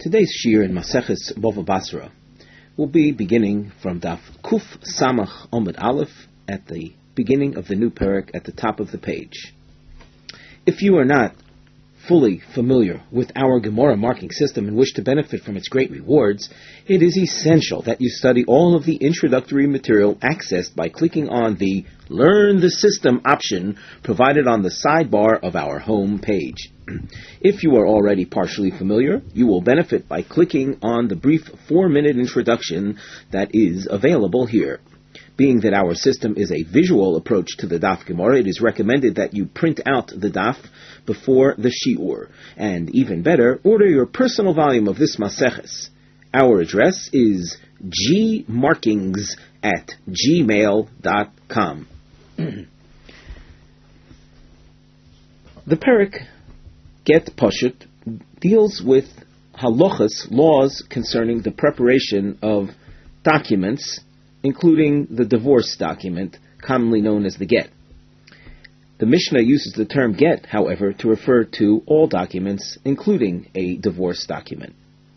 Today's shir in Maseches Bava Basra will be beginning from Daf Kuf Samach Omid Aleph at the beginning of the new parak at the top of the page. If you are not fully familiar with our Gemara marking system and wish to benefit from its great rewards, it is essential that you study all of the introductory material accessed by clicking on the Learn the System option provided on the sidebar of our home page. If you are already partially familiar, you will benefit by clicking on the brief 4-minute introduction that is available here. Being that our system is a visual approach to the Daf Gemara, it is recommended that you print out the Daf before the Shi'ur, and even better, order your personal volume of this Maseches. Our address is gmarkings@gmail.com. The parak Get Pashut deals with halachas, laws concerning the preparation of documents, including the divorce document, commonly known as the get. The Mishnah uses the term get, however, to refer to all documents, including a divorce document.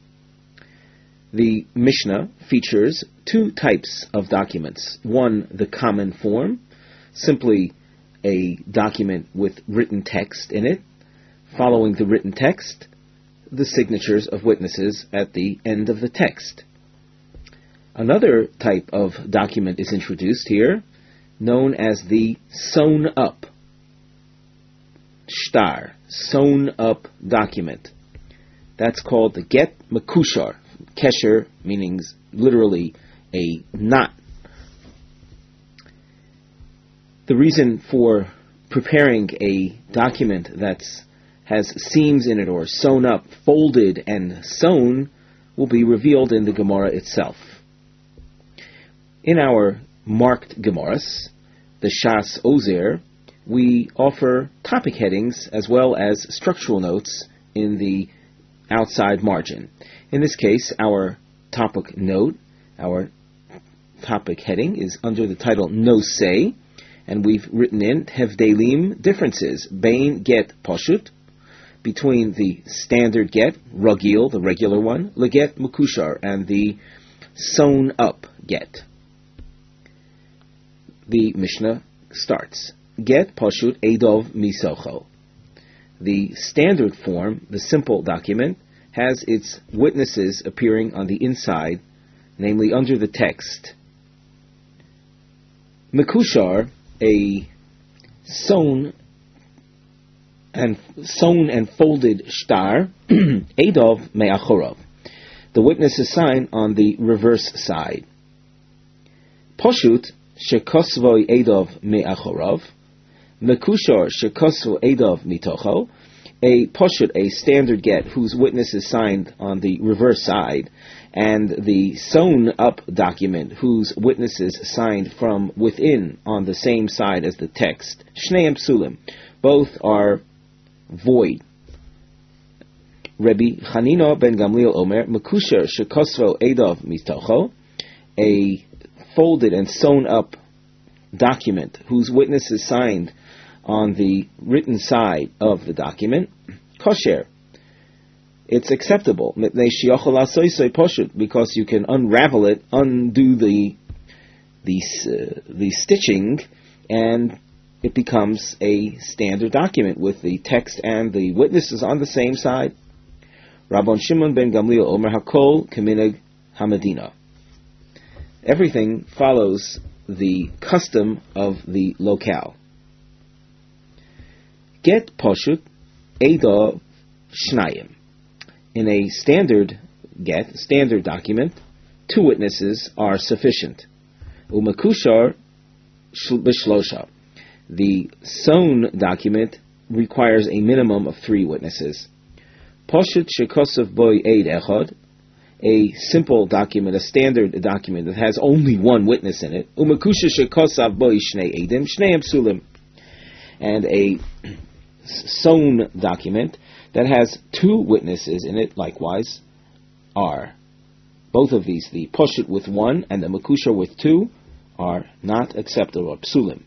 The Mishnah features two types of documents. One, the common form, simply a document with written text in it. Following the written text, the signatures of witnesses at the end of the text. Another type of document is introduced here, known as the sewn up shtar, sewn up document. That's called the get mekushar. Kesher meaning literally a knot. The reason for preparing a document that has seams in it or sewn up, folded and sewn will be revealed in the Gemara itself. In our marked Gemaras, the Shas Ozer, we offer topic headings as well as structural notes in the outside margin. In this case, our topic note, our topic heading is under the title No Say, and we've written in Hevdelim, differences, Bain Get Pashut, between the standard get, Ragil, the regular one, Leget Mukushar, and the sewn up get. The Mishnah starts, Get Pashut Eidov Misocho. The standard form, the simple document, has its witnesses appearing on the inside, namely under the text. Mekushar, a sewn and folded shtar, Eidov Me'achorov. The witness is signed on the reverse side. Pashut Shekosvoi Eidov Me'achorov, Mekushar Shekosvo Eidov Mitocho. A Pashut, a standard get, whose witness is signed on the reverse side, and the sewn up document, whose witness is signed from within on the same side as the text. Shneim Psulim. Both are void. Rabbi Chanina ben Gamliel Omer, Mekusher Shekosvo Eidov Mitocho, a folded and sewn up document, whose witness is signed on the written side of the document, kosher. It's acceptable, because you can unravel it, undo the stitching, and it becomes a standard document with the text and the witnesses on the same side. Rabban Shimon ben Gamliel Omer Hakol Keminag Hamadina. Everything follows the custom of the locale. Get Pashut Eidov Shnayim. In a standard get, standard document, two witnesses are sufficient. Umekushar Bishlosha. The sewn document requires a minimum of 3 witnesses. Pashut Shekosov Boy Eid Echad. A simple document, a standard document that has only one witness in it. Umekusha Shekosav Boy Shnei Eidim Shneim Psulim. And a sewn document that has 2 witnesses in it, likewise, are. Both of these, the Pashut with 1 and the Mekusha with 2, are not acceptable, Psulim.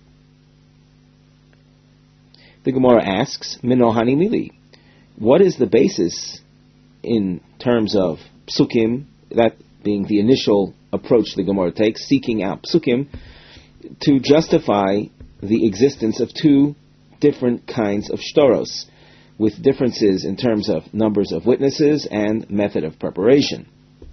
The Gemara asks, Minohani Mili, what is the basis in terms of psukim, that being the initial approach the Gemara takes, seeking out psukim, to justify the existence of two different kinds of shtoros, with differences in terms of numbers of witnesses and method of preparation.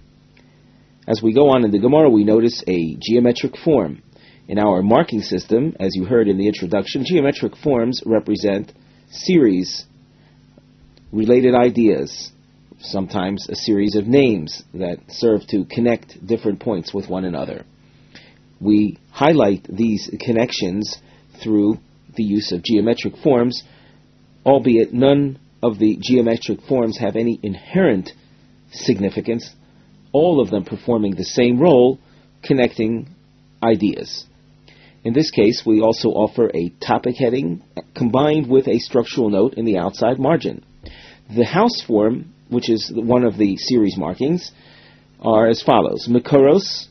As we go on in the Gemara, we notice a geometric form. In our marking system, as you heard in the introduction, geometric forms represent series, related ideas, sometimes a series of names that serve to connect different points with one another. We highlight these connections through the use of geometric forms, albeit none of the geometric forms have any inherent significance, all of them performing the same role, connecting ideas. In this case, we also offer a topic heading combined with a structural note in the outside margin. The house form, which is one of the series markings, are as follows: Mekoros,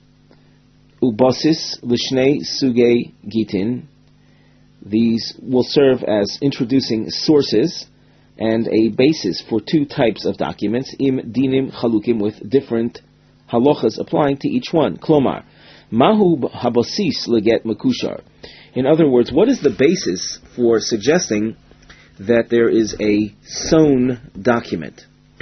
Ubasis, Lishnei, Suge, Gitin. These will serve as introducing sources and a basis for two types of documents, im dinim chalukim, with different halachas applying to each one. Klomar, Mahu habasis leget mekushar. In other words, what is the basis for suggesting that there is a sewn document?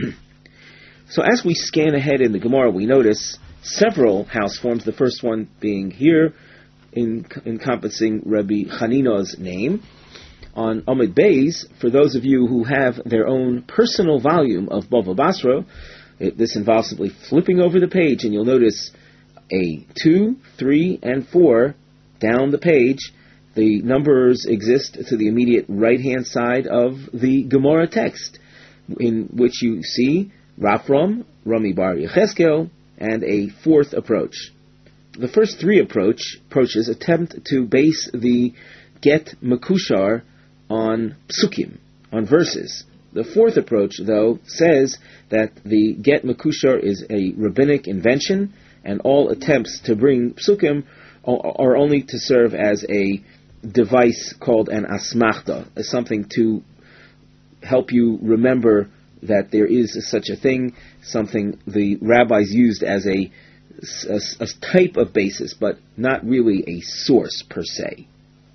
So as we scan ahead in the Gemara, we notice several house forms, the first one being here, encompassing Rabbi Chanina's name. On Amud Beis, for those of you who have their own personal volume of Bava Basra, this involves simply flipping over the page, and you'll notice a 2, 3, and 4 down the page. The numbers exist to the immediate right-hand side of the Gemara text, in which you see Rafram, Rami Bar Yecheskel, and a fourth approach. The first three approaches attempt to base the get mekushar on psukim, on verses. The fourth approach, though, says that the get mekushar is a rabbinic invention, and all attempts to bring psukim are only to serve as a device called an asmachta, as something to help you remember that there is such a thing, something the rabbis used as a type of basis, but not really a source per se.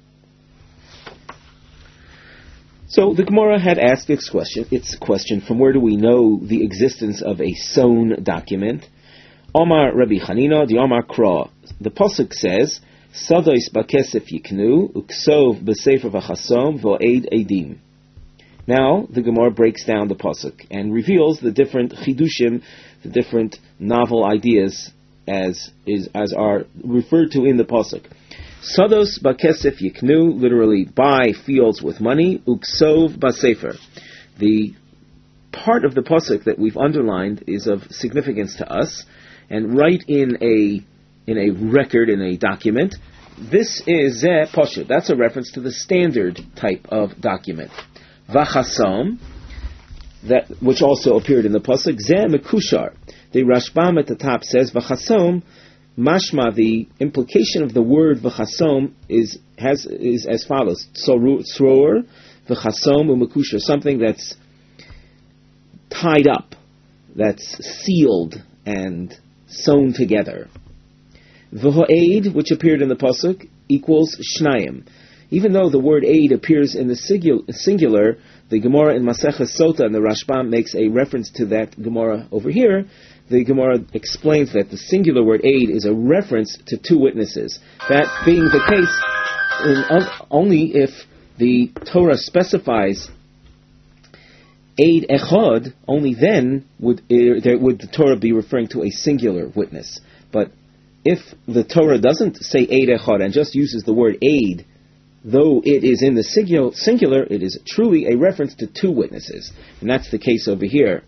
So the Gemara had asked its question, from where do we know the existence of a sewn document? Omar Rabbi Chanina, the Omar Kra. The Pasuk says, Sadois bakesef yiknu, uksov b'sefer v'chasom v'o'ed edim. Now, the Gemara breaks down the Pasuk and reveals the different chidushim, the different novel ideas as are referred to in the Pasuk. Sados bakesef yiknu, literally buy fields with money, uksov b'sefer. The part of the Pasuk that we've underlined is of significance to us, and right in a record, in a document, this is zeh poshut. That's a reference to the standard type of document. Vachasom, that which also appeared in the pasuk, zeh mekushar. The Rashbam at the top says vachasom, mashma. The implication of the word vachasom is as follows: tzroor, vachasom umekushar, something that's tied up, that's sealed and sewn together. V'ho'ed, which appeared in the pasuk, equals shnayim. Even though the word aid appears in the singular, the Gemara in Maseches Sota and the Rashbam makes a reference to that Gemara over here. The Gemara explains that the singular word aid is a reference to two witnesses. That being the case, only if the Torah specifies aid echad, only then would the Torah be referring to a singular witness. But if the Torah doesn't say aid echad and just uses the word aid, though it is in the singular, it is truly a reference to two witnesses. And that's the case over here.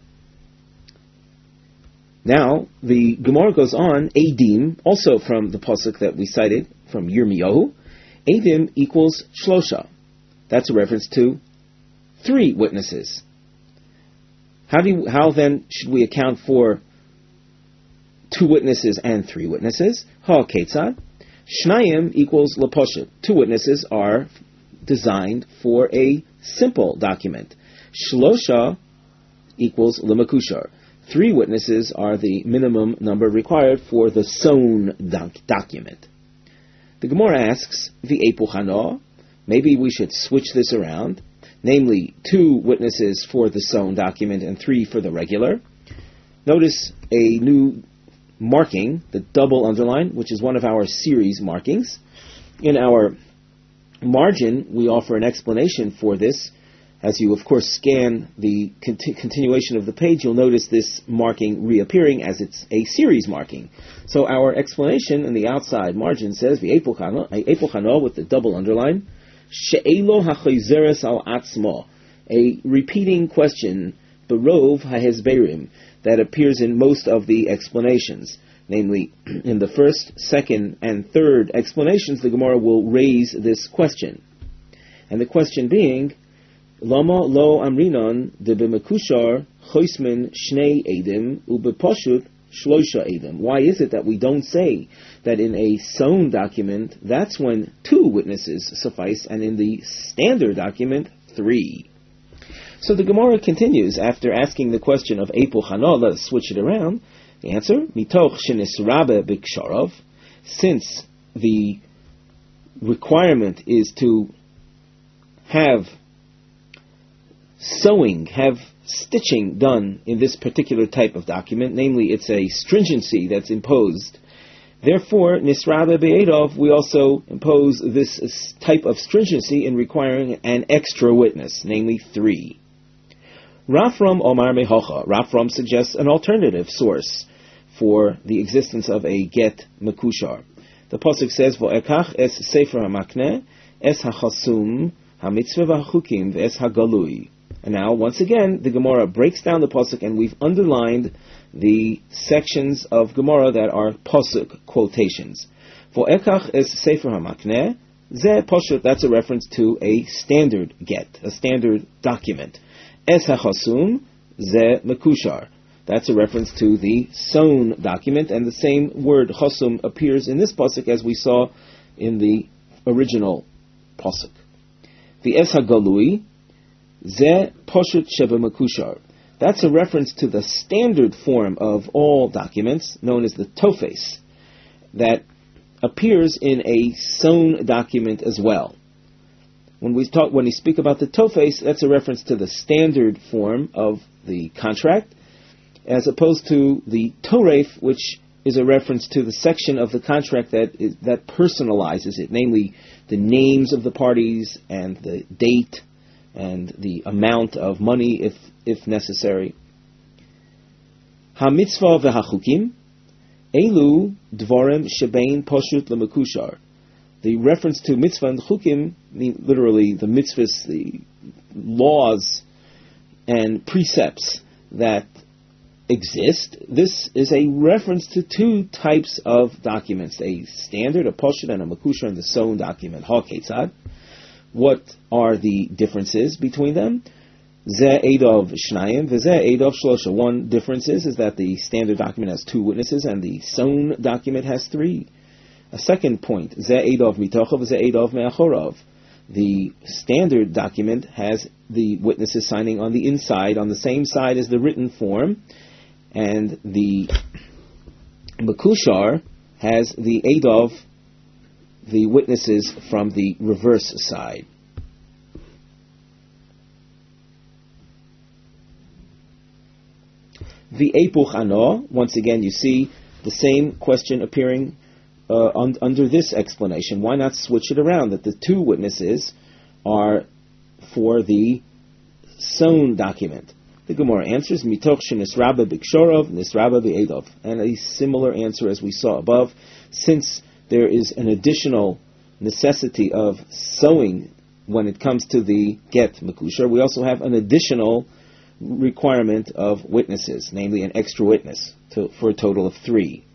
Now, the Gemara goes on, Eidim, also from the pasuk that we cited, from Yirmiyahu, Eidim equals Shlosha. That's a reference to three witnesses. How then should we account for two witnesses and three witnesses? Ha ketzad. Shnayim equals laposhet. Two witnesses are designed for a simple document. Shlosha equals lemakushar. 3 witnesses are the minimum number required for the sewn document. The Gemara asks, V'epuchano, maybe we should switch this around, namely 2 witnesses for the sewn document and 3 for the regular. Notice a new marking, the double underline, which is one of our series markings. In our margin, we offer an explanation for this. As you, of course, scan the continuation of the page, you'll notice this marking reappearing as it's a series marking. So our explanation in the outside margin says, V'epuchano, with the double underline, she'elo ha'chayzeres al atzmo, a repeating question, berov ha'hezberim, that appears in most of the explanations. Namely, in the first, second, and third explanations, the Gemara will raise this question. And the question being, Lama lo amrinon de b'mekushar choismin shnei edim ubeposhut shloisha edim. Why is it that we don't say that in a sewn document, that's when 2 witnesses suffice, and in the standard document, 3? So the Gemara continues, after asking the question of Epuchano, let us switch it around. The answer, mitoch shenisrabe b'ksharov, since the requirement is to have sewing, have stitching done in this particular type of document, namely it's a stringency that's imposed. Therefore, nisrabe be'edov, we also impose this type of stringency in requiring an extra witness, namely 3. Rafram Omar Mehocha. Rafram suggests an alternative source for the existence of a get mekushar. The pasuk says, "Vo'ekach es sefer hamakneh es hachasum hamitzvah v'hachukim v'es hagalui." And now, once again, the Gemara breaks down the pasuk, and we've underlined the sections of Gemara that are pasuk quotations. Vo'ekach es sefer hamakneh, ze pashut. That's a reference to a standard get, a standard document. Es hachasum ze mekushar. That's a reference to the sewn document, and the same word chasum appears in this pasuk as we saw in the original pasuk. The es hagalui ze poshut sheba mekushar. That's a reference to the standard form of all documents, known as the tofes, that appears in a sewn document as well. When we speak about the tofes, that's a reference to the standard form of the contract, as opposed to the toref, which is a reference to the section of the contract that personalizes it, namely the names of the parties and the date and the amount of money, if necessary. Ha-mitzvah v'ha-chukim, elu dvarim shebein poshut lemekushar. The reference to mitzvah and chukim, literally the mitzvahs, the laws and precepts that exist. This is a reference to 2 types of documents, a standard, a poshut, and a mekushar, in the sewn document. Ha-ketzad. What are the differences between them? Ze eidov shnayim, v'ze eidov shlosha. One difference is that the standard document has 2 witnesses and the sewn document has 3. A second point, ze eidov mitochav, ze eidov me'achorov. The standard document has the witnesses signing on the inside, on the same side as the written form, and the mekushar has the eidov, the witnesses from the reverse side. The epuch ano, once again you see the same question appearing under this explanation. Why not switch it around, that the 2 witnesses are for the sewn document? The Gemara answers, mitoch shenisrabe b'kshorov, nisrabe b'edov. And a similar answer as we saw above, since there is an additional necessity of sewing when it comes to the get mekushar, we also have an additional requirement of witnesses, namely an extra witness, for a total of 3.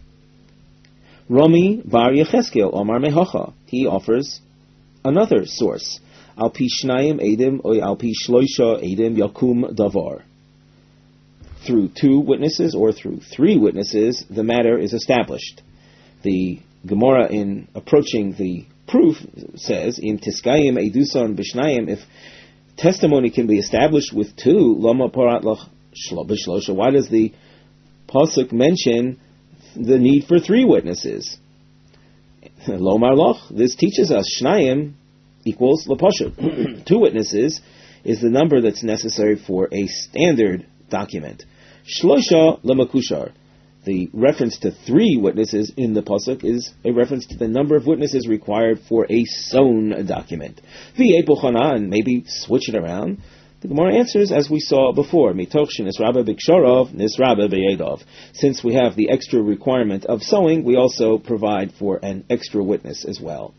Rami bar Yecheskel Omar Mehocha. He offers another source. Al pi shnayim edim or al pi shloisha edim yakum davar. Through 2 witnesses or through 3 witnesses, the matter is established. The Gemara, in approaching the proof, says, in tiskayim edusan b'shnayim, if testimony can be established with 2, lama parat lach B'shlosha, why does the pasuk mention the need for 3 witnesses? Lomar loch, this teaches us Shnayim equals Lapashut. 2 witnesses is the number that's necessary for a standard document. Shlosha Lamakushar. The reference to 3 witnesses in the pasuk is a reference to the number of witnesses required for a sewn document. And maybe switch it around. The Gemara answers as we saw before. Mitoch shenisraba b'kshorov nisraba b'yedov. Since we have the extra requirement of sewing, we also provide for an extra witness as well.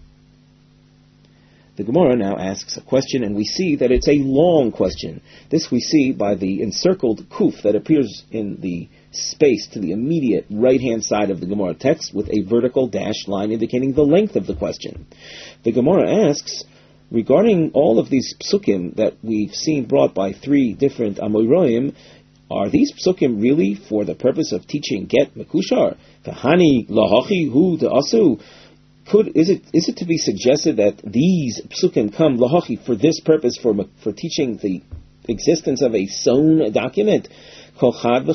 The Gemara now asks a question, and we see that it's a long question. This we see by the encircled kuf that appears in the space to the immediate right-hand side of the Gemara text with a vertical dashed line indicating the length of the question. The Gemara asks, regarding all of these psukim that we've seen brought by 3 different Amoraim, are these psukim really for the purpose of teaching get mekushar? V'hani lahachi hu de'asu? Is it to be suggested that these psukim come lahachi for this purpose, for teaching the existence of a sewn document? Each one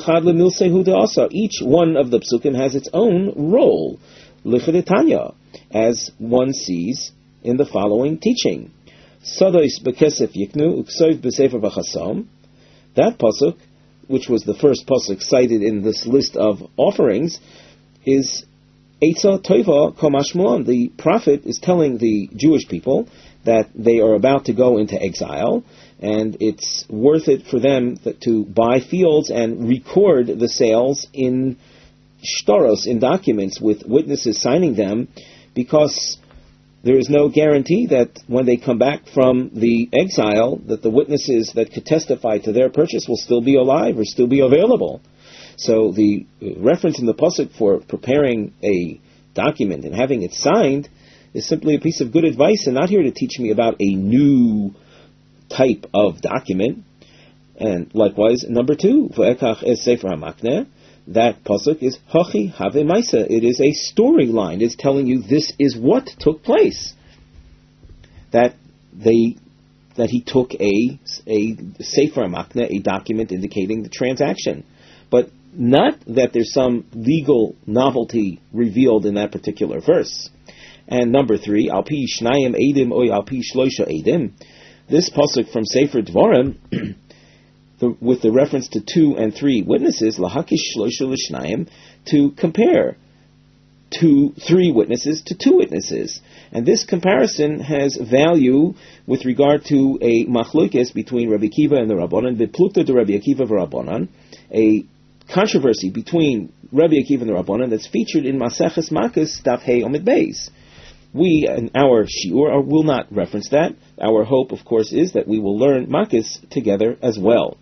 of the psukim has its own role, lichadetanya, as one sees in the following teaching. Sadois bekesef yiknu uksoiv b'sefer b'chasam. That pasuk, which was the first pasuk cited in this list of offerings, is Eitza Tova Komashmuan. The prophet is telling the Jewish people that they are about to go into exile, and it's worth it for them to buy fields and record the sales in shtaros, in documents with witnesses signing them, because there is no guarantee that when they come back from the exile, that the witnesses that could testify to their purchase will still be alive or still be available. So the reference in the pasuk for preparing a document and having it signed is simply a piece of good advice, and not here to teach me about a new type of document. And likewise, number 2, V'ekach es sefer hamakneh, that pasuk is Hachi Have Maisa. It is a storyline. It's telling you this is what took place. That he took a Sefer Makna, a document indicating the transaction. But not that there's some legal novelty revealed in that particular verse. And number 3, Al Pi Shnayim Eidim Oy Al Pi Shloisha Eidim. This pasuk from Sefer Dvarim, with the reference to 2 and 3 witnesses, lahakish shloisha l'shnayim, to compare 3 witnesses to 2 witnesses. And this comparison has value with regard to a machlokes between Rabbi Akiva and the Rabbanan, b'plukta de Rabbi Akiva v'Rabbanan, a controversy between Rabbi Akiva and the Rabbanan that's featured in Maseches Makkos Daf Hey Omid Beis. We, in our shiur, will not reference that. Our hope, of course, is that we will learn Makkos together as well.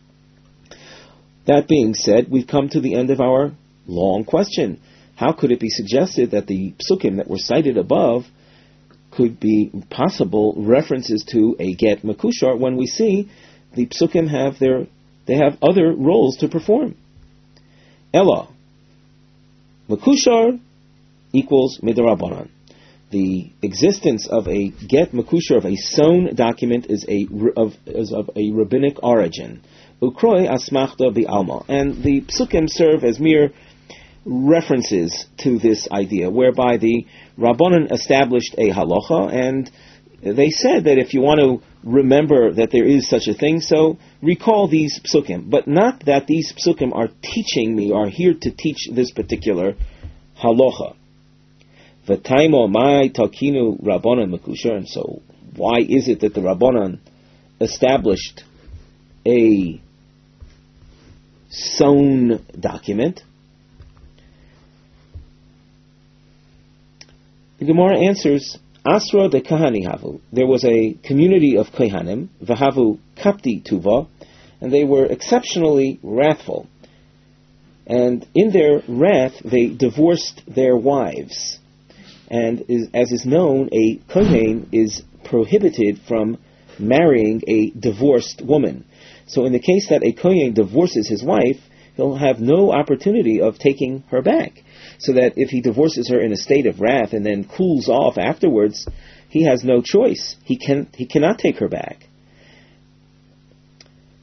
That being said, we've come to the end of our long question. How could it be suggested that the psukim that were cited above could be possible references to a get mekushar when we see the psukim have other roles to perform? Ella, mekushar equals midrabanan. The existence of a get mekushar, of a sewn document, is of a rabbinic origin. Ukroi asmachta bi'alma. And the psukim serve as mere references to this idea, whereby the Rabbanan established a halacha, and they said that if you want to remember that there is such a thing, so recall these psukim. But not that these psukim are teaching me, are here to teach this particular halacha. V'taimo mai takinu Rabbanan mekushar. And so why is it that the Rabbanan established a sewn document? The Gemara answers, Asra de Kahani Havu. There was a community of Kohanim, Vahavu Kapti Tuva, and they were exceptionally wrathful. And in their wrath, they divorced their wives. And as is known, a Kohen is prohibited from marrying a divorced woman. So in the case that a Kohen divorces his wife, he'll have no opportunity of taking her back. So that if he divorces her in a state of wrath and then cools off afterwards, he has no choice. He cannot take her back.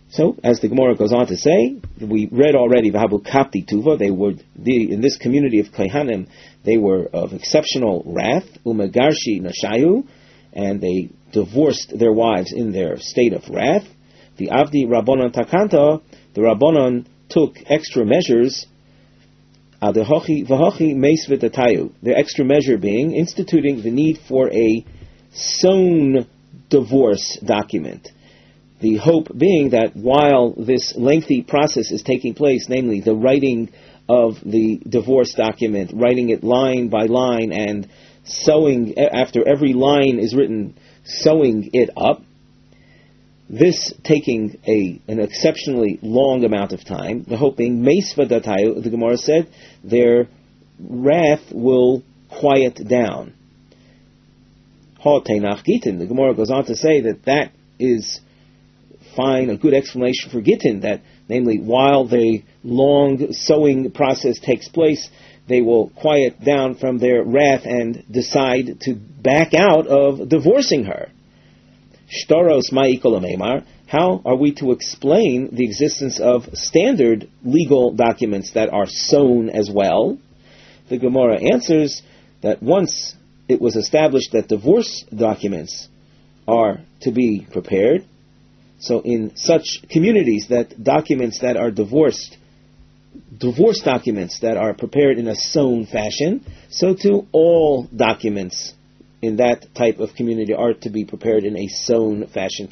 So, as the Gemara goes on to say, we read already, V'habu kapti tuva, in this community of Kohanim, they were of exceptional wrath, umegarshi nashayu, and they divorced their wives in their state of wrath. The avdi rabbanon takanta, the rabbanon took extra measures, adehochi v'hochi meis v'tatayu, the extra measure being instituting the need for a sewn divorce document. The hope being that while this lengthy process is taking place, namely the writing of the divorce document, writing it line by line and sewing, after every line is written, sewing it up, this taking an exceptionally long amount of time, the hope being, meisva datayu, the Gemara said, their wrath will quiet down. Ha teinach gitin, the Gemara goes on to say that is fine, a good explanation for Gittin, that namely while the long sewing process takes place, they will quiet down from their wrath and decide to back out of divorcing her. Shtaros ma'ikol meimar, how are we to explain the existence of standard legal documents that are sewn as well? The Gemara answers that once it was established that divorce documents are to be prepared, so in such communities that documents that are divorce documents that are prepared in a sewn fashion, so too all documents in that type of community are to be prepared in a sewn fashion,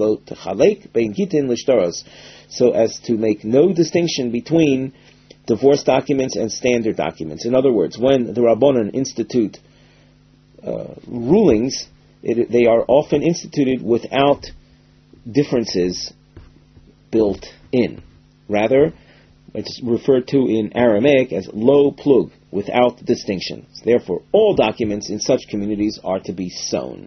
so as to make no distinction between divorce documents and standard documents. In other words, when the Rabbanan institute rulings, they are often instituted without differences built in. Rather, it's referred to in Aramaic as lo plug, without distinction. Therefore, all documents in such communities are to be sewn.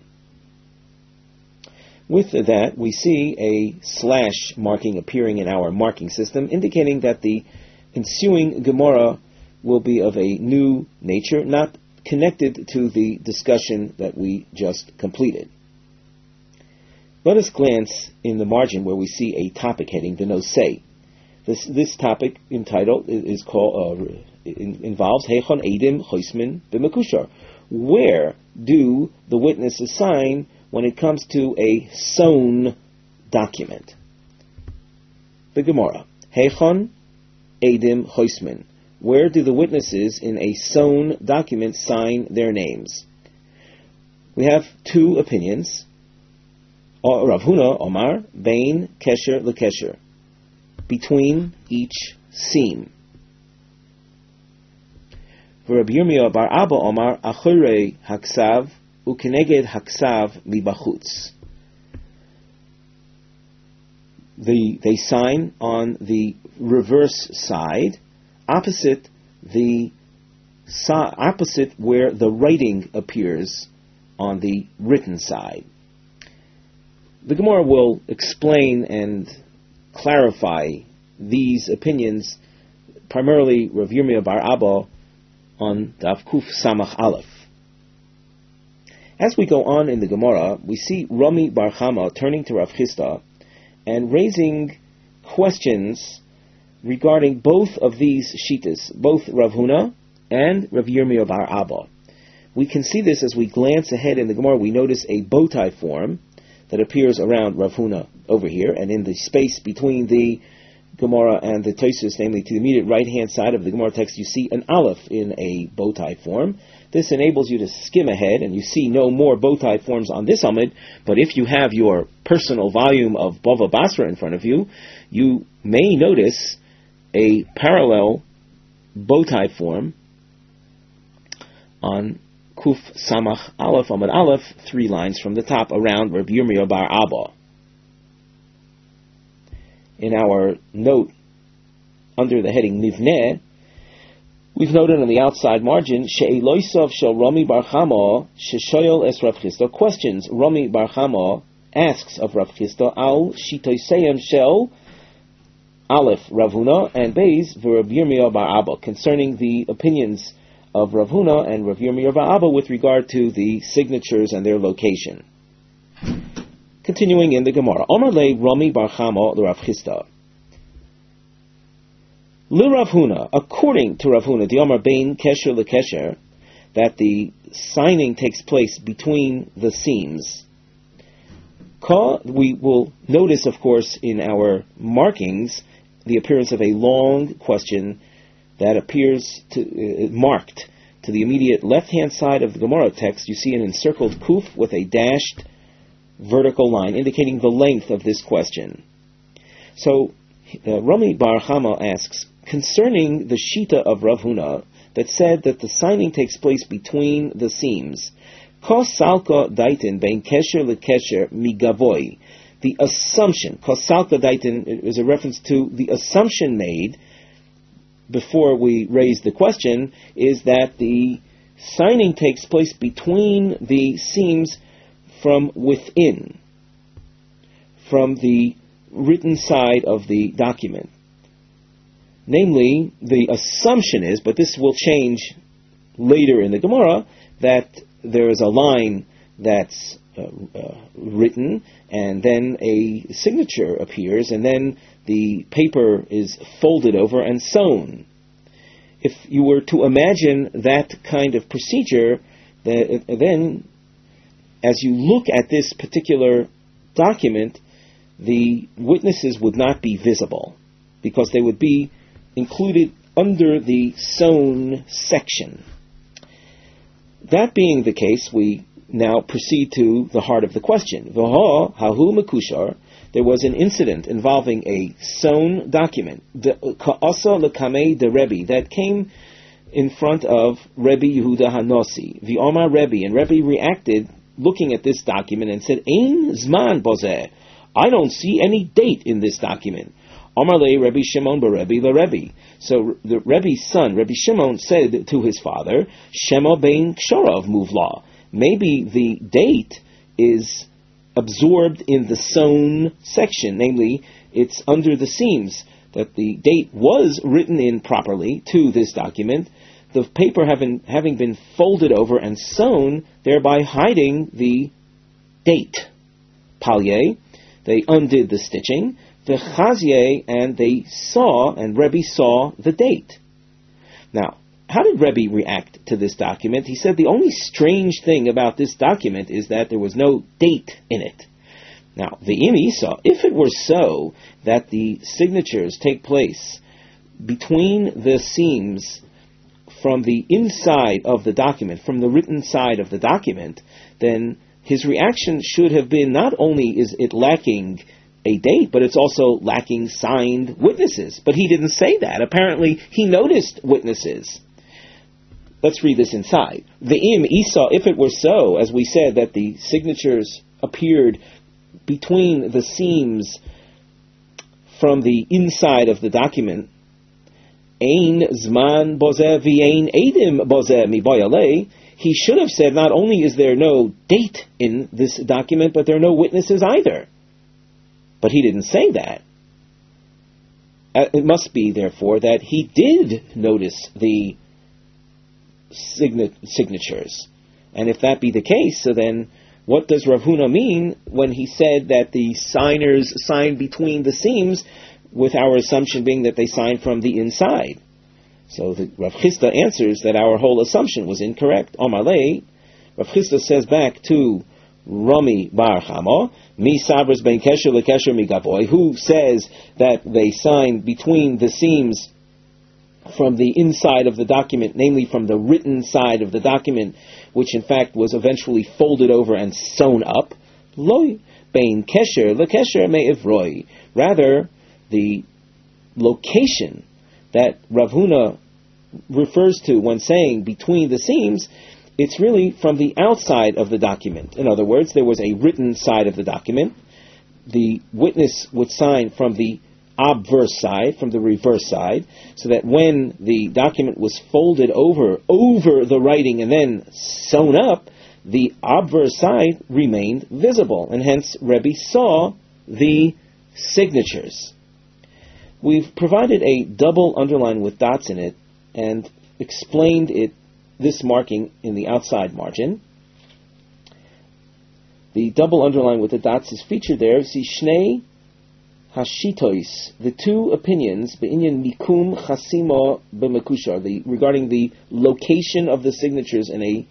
With that, we see a slash marking appearing in our marking system, indicating that the ensuing Gemara will be of a new nature, not connected to the discussion that we just completed. Let us glance in the margin where we see a topic heading, the nosei. This topic entitled is called involves Heichon Eidim Choismin B'Mekushar. Where do the witnesses sign when it comes to a sewn document? The Gemara, Heichon Eidim Choismin. Where do the witnesses in a sewn document sign their names? We have two opinions. Rav Huna Omar, Bein Kesher Lekesher, between each seam. Rabbi Yirmiyah bar Abba Omar, Achure Haksav, Ukeneged Haksav Mibachutz. They sign on the reverse side, opposite where the writing appears on the written side. The Gemara will explain and clarify these opinions, primarily Rav Yirmiyah bar Abba, on Daf Kuf Samach Aleph. As we go on in the Gemara, we see Rami bar Chama turning to Rav Chisda and raising questions regarding both of these shittas, both Rav Huna and Rav Yirmiyah bar Abba. We can see this as we glance ahead in the Gemara. We notice a bow tie form that appears around Rav Huna over here, and in the space between the Gemara and the Tosfos, namely to the immediate right-hand side of the Gemara text, you see an aleph in a bow tie form. This enables you to skim ahead, and you see no more bow tie forms on this Amud, but if you have your personal volume of Bava Basra in front of you, you may notice a parallel bow tie form on Kuf Samach Aleph Amud Aleph, 3 lines from the top, around Rabbi Yirmiyah bar Abba. In our note under the heading Nivneh, we've noted on the outside margin She'eloisav shel Rami bar Chama sheshoyel es Rav Chisda, questions Rami bar Chama asks of Rav Chisda al shitoiseyem shel Aleph Rav Huna and Beis v'Rab Yirmiyah bar Abba, concerning the opinions of Rav Huna and Rav Yirmiyah bar Abba with regard to the signatures and their location. Continuing in the Gemara. Omar le Rami bar Chama l'Rav Chisda. L'Rav Huna, according to Rav Huna, the Omar bein kesher lekesher, that the signing takes place between the seams. We will notice, of course, in our markings, the appearance of a long question that appears to marked to the immediate left-hand side of the Gemara text. You see an encircled kuf with a dashed vertical line indicating the length of this question. So Rami bar Chama asks, concerning the Shita of Rav Huna that said that the signing takes place between the seams, Kosalka daitin bein kesher lekesher migavoy. The assumption, Kosalka daitin, is a reference to the assumption made before we raise the question, is that the signing takes place between the seams from within, from the written side of the document. Namely, the assumption is, but this will change later in the Gemara, that there is a line that's written, and then a signature appears, and then the paper is folded over and sewn. If you were to imagine that kind of procedure, then as you look at this particular document, the witnesses would not be visible, because they would be included under the sewn section. That being the case, we now proceed to the heart of the question. V'ha hahu mekushar. There was an incident involving a sewn document, ka'asa lekamei de Rebbe, that came in front of Rebbe Yehuda Hanossi, the Omar Rebbe, and Rebbe reacted, looking at this document, and said, Ein zman bozeh. I don't see any date in this document. Omar le Rebbe Shimon bar Rebbe le Rebbe. So the Rebbe's son, Rebbe Shimon, said to his father, Shema bein ksharav muvla. Maybe the date is absorbed in the sewn section, namely, it's under the seams, that the date was written in properly to this document, the paper having been folded over and sewn, thereby hiding the date. Palye, they undid the stitching, the chazye, and they saw, and Rebbe saw the date. Now, how did Rebbe react to this document? He said the only strange thing about this document is that there was no date in it. Now, the Im Isa, if it were so that the signatures take place between the seams from the inside of the document, from the written side of the document, then his reaction should have been, not only is it lacking a date, but it's also lacking signed witnesses. But he didn't say that. Apparently, he noticed witnesses. Let's read this inside. The Im Isa, if it were so, as we said, that the signatures appeared between the seams from the inside of the document, Ein Zman Bozeh V'Ein Eidim Bozeh Mibayalei, he should have said, not only is there no date in this document, but there are no witnesses either. But he didn't say that. It must be, therefore, that he did notice the signatures. And if that be the case, so then what does Rav Huna mean when he said that the signers signed between the seams, with our assumption being that they signed from the inside? So the Rav Chisda answers that our whole assumption was incorrect. Omar le, Rav Chisda says back to Rami bar Chama, Mi sabras ben kesher lekesher migavoy, who says that they signed between the seams from the inside of the document, namely from the written side of the document, which in fact was eventually folded over and sewn up. Lo bein kesher lekesher me'ivroi. Rather, the location that Rav Huna refers to when saying between the seams, it's really from the outside of the document. In other words, there was a written side of the document. The witness would sign from the obverse side, from the reverse side, so that when the document was folded over the writing and then sewn up, the obverse side remained visible, and hence Rebbe saw the signatures. We've provided a double underline with dots in it and explained this marking in the outside margin. the double underline with the dots is featured there. See, Shnei Hashitois, the two opinions, Be'inyan Mikum Chasimo B'Mekushar, regarding the location of the signatures in a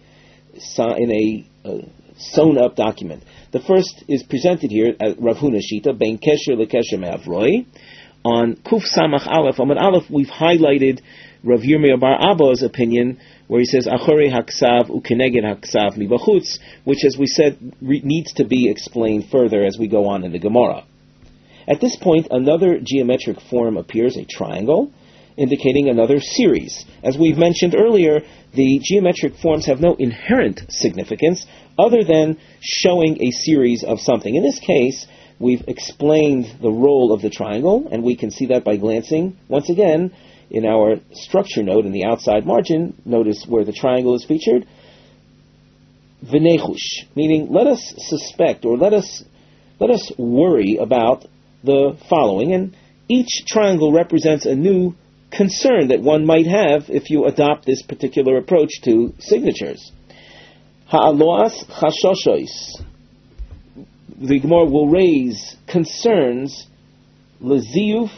sewn up document. The first is presented here at Rav Huna Shita, Ben Kesher LeKesher Me'avroi. On Kuf Samach Aleph, Amud Aleph, we've highlighted Rav Yirmiyah bar Abba's opinion, where he says, Achori Haksav Ukeneged Haksav Mibachutz, which, as we said, needs to be explained further as we go on in the Gemara. At this point, another geometric form appears, a triangle, indicating another series. As we've mentioned earlier, the geometric forms have no inherent significance other than showing a series of something. In this case, we've explained the role of the triangle, and we can see that by glancing, once again, in our structure note in the outside margin. Notice where the triangle is featured. V'nechush, meaning let us suspect, or let us worry about the following, and each triangle represents a new concern that one might have if you adopt this particular approach to signatures. Ha'aloas chashoshois. The Gemara will raise concerns leziyuf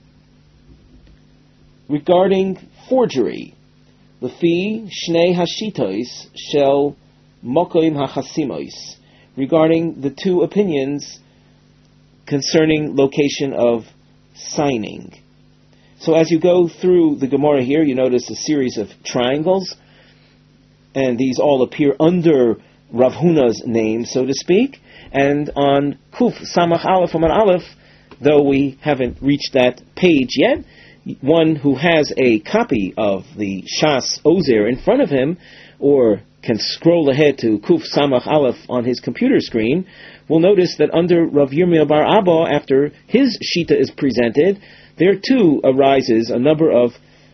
regarding forgery. Lefi shnei hashitois shel mokoim hachasimois, regarding the two opinions concerning location of signing. So as you go through the Gemara here, you notice a series of triangles, and these all appear under Rav Huna's name, so to speak. And on Kuf Samach Aleph Amud Aleph, though we haven't reached that page yet, one who has a copy of the Shas Ozer in front of him, or can scroll ahead to Kuf Samach Aleph on his computer screen, will notice that under Rav Yirmiyah bar Abba, after his Shita is presented, there too arises a number of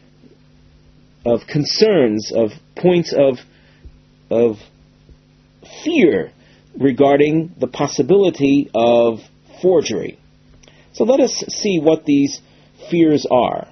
concerns, of points of fear regarding the possibility of forgery. So let us see what these fears are.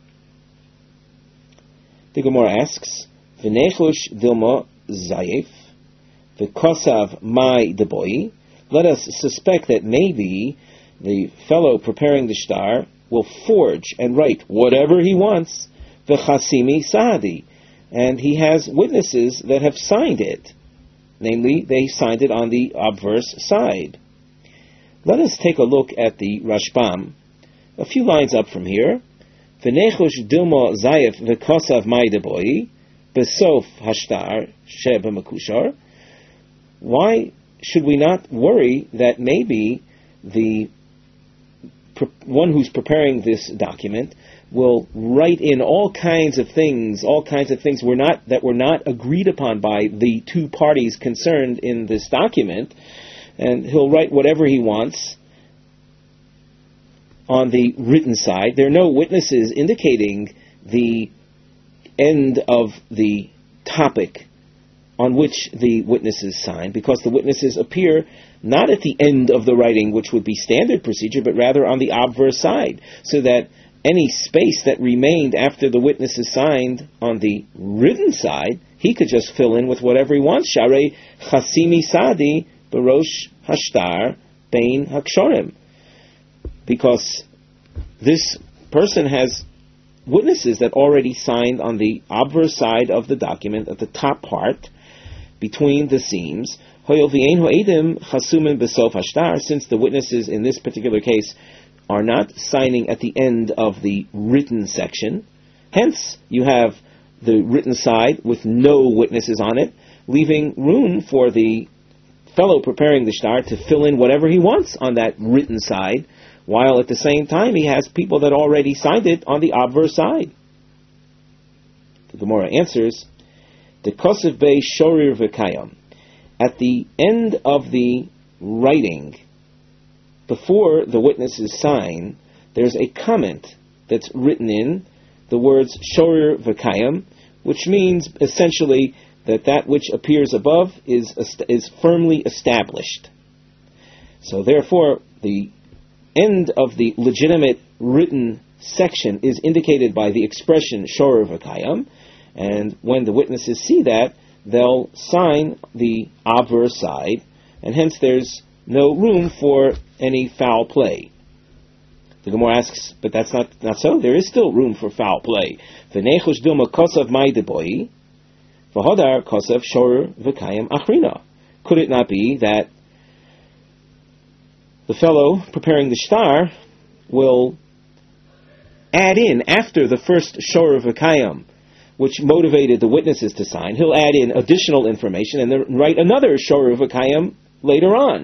The Gemara asks, V'nechush dilma zayef, v'kosav mai deboi. Let us suspect that maybe the fellow preparing the shtar will forge and write whatever he wants, v'chasimi sadi, and he has witnesses that have signed it. Namely, they signed it on the obverse side. Let us take a look at the Rashbam, a few lines up from here. V'nechush dilma zayef v'kosav mai deboi, besof hashtar sheba mekushar. Why should we not worry that maybe the one who's preparing this document will write in all kinds of things that were not agreed upon by the two parties concerned in this document, and he'll write whatever he wants on the written side. There are no witnesses indicating the end of the topic on which the witnesses sign, because the witnesses appear not at the end of the writing, which would be standard procedure, but rather on the obverse side, so that any space that remained after the witnesses signed on the written side, he could just fill in with whatever he wants. Sharei chasimi sadi barosh hashtar bein hakshorim, because this person has witnesses that already signed on the obverse side of the document at the top part between the seams. Since the witnesses in this particular case are not signing at the end of the written section, hence you have the written side with no witnesses on it, leaving room for the fellow preparing the shtar to fill in whatever he wants on that written side, while at the same time he has people that already signed it on the obverse side. The Gemara answers, the Kosev Bey Shorir V'Kayam. At the end of the writing, before the witnesses sign, there's a comment that's written in, the words Shorir V'Kayam, which means essentially that which appears above is firmly established. So therefore, the end of the legitimate written section is indicated by the expression Shorir V'Kayam, and when the witnesses see that, they'll sign the obverse side, and hence there's no room for any foul play. The Gemara asks, but that's not so. There is still room for foul play. V'nechush dilma kosav mai deboi, v'hodar kosav shor v'kayim achrina. Could it not be that the fellow preparing the shtar will add in, after the first shor v'kayim, which motivated the witnesses to sign, he'll add in additional information and then write another shor v'kayim later on?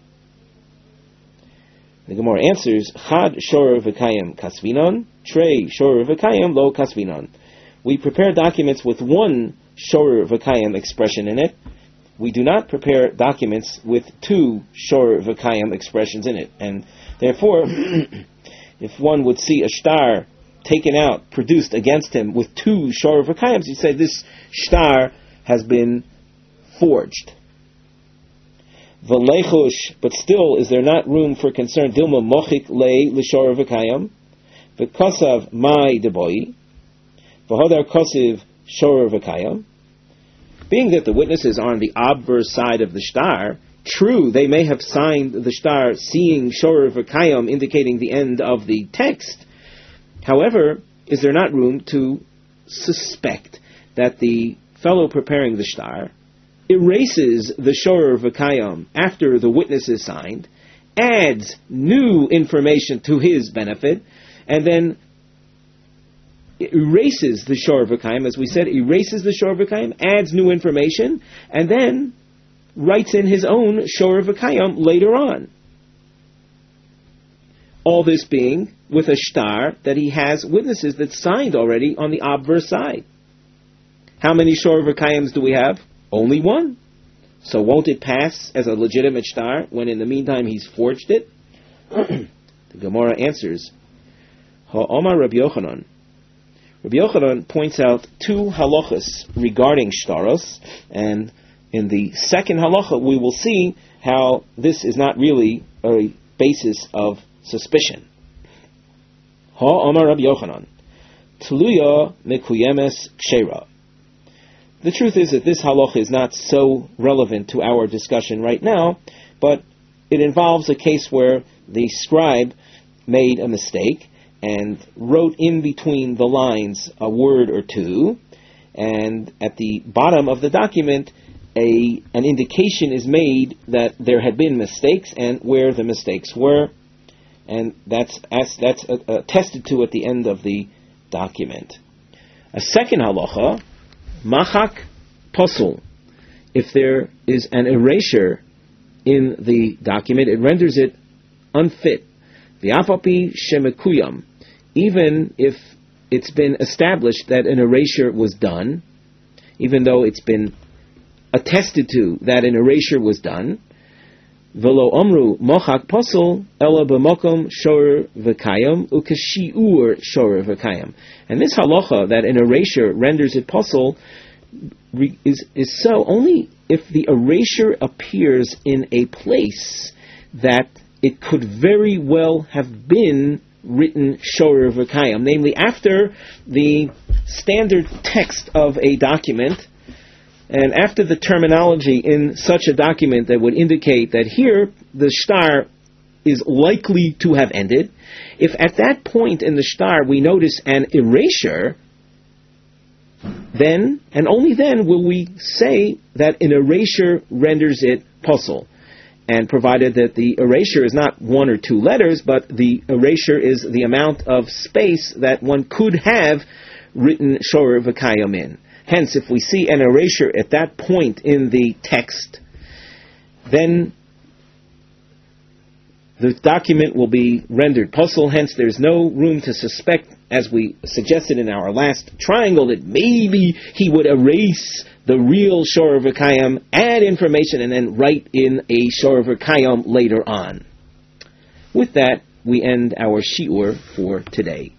The Gemara answers, Chad shor v'kayim kasvinon, trei shor v'kayim lo kasvinon. We prepare documents with one shor v'kayim expression in it. We do not prepare documents with two shor v'kayim expressions in it. And therefore, if one would see a shtar taken out, produced against him with two shor v'kayims, you'd say this shtar has been forged. V'leichush, but still, is there not room for concern? Dilma mochik lei l'shor v'kayim, v'kosav mai deboi, v'hodar kosiv shor v'kayim. Being that the witnesses are on the obverse side of the shtar, true, they may have signed the shtar seeing shor v'kayim indicating the end of the text. However, is there not room to suspect that the fellow preparing the shtar erases the shor v'kayim after the witness is signed, adds new information to his benefit, and then erases the shor v'kayim, as we said, erases the shor v'kayim, adds new information, and then writes in his own shor v'kayim later on. All this being with a shtar that he has witnesses that signed already on the obverse side. How many shor v'kayims do we have? Only one. So won't it pass as a legitimate shtar when in the meantime he's forged it? The Gemara answers, Ha'omar Rabbi Yochanan. Rabbi Yochanan points out two halachas regarding shtaros, and in the second halacha we will see how this is not really a basis of suspicion. Ha'omar Rabbi Yochanan. Tluya mekuyemes kshera. The truth is that this halacha is not so relevant to our discussion right now, but it involves a case where the scribe made a mistake and wrote in between the lines a word or two, and at the bottom of the document an indication is made that there had been mistakes and where the mistakes were, and that's attested to at the end of the document. A second halacha, Machak Posul. If there is an erasure in the document, it renders it unfit. V'afapi shemekuyam. Even if it's been established that an erasure was done, even though it's been attested to that an erasure was done, V'lo omru mochak posul ela b'mokom shor v'kayim ukashiur shor v'kayim. And this halacha that an erasure renders it posul is so only if the erasure appears in a place that it could very well have been written shor v'kayim, namely after the standard text of a document, and after the terminology in such a document that would indicate that here the shtar is likely to have ended. If at that point in the shtar we notice an erasure, then, and only then, will we say that an erasure renders it posul. And provided that the erasure is not one or two letters, but the erasure is the amount of space that one could have written shor v'kayim in. Hence, if we see an erasure at that point in the text, then the document will be rendered posul. Hence, there's no room to suspect, as we suggested in our last triangle, that maybe he would erase the real shor v'kayim, add information, and then write in a shor v'kayim later on. With that, we end our shiur for today.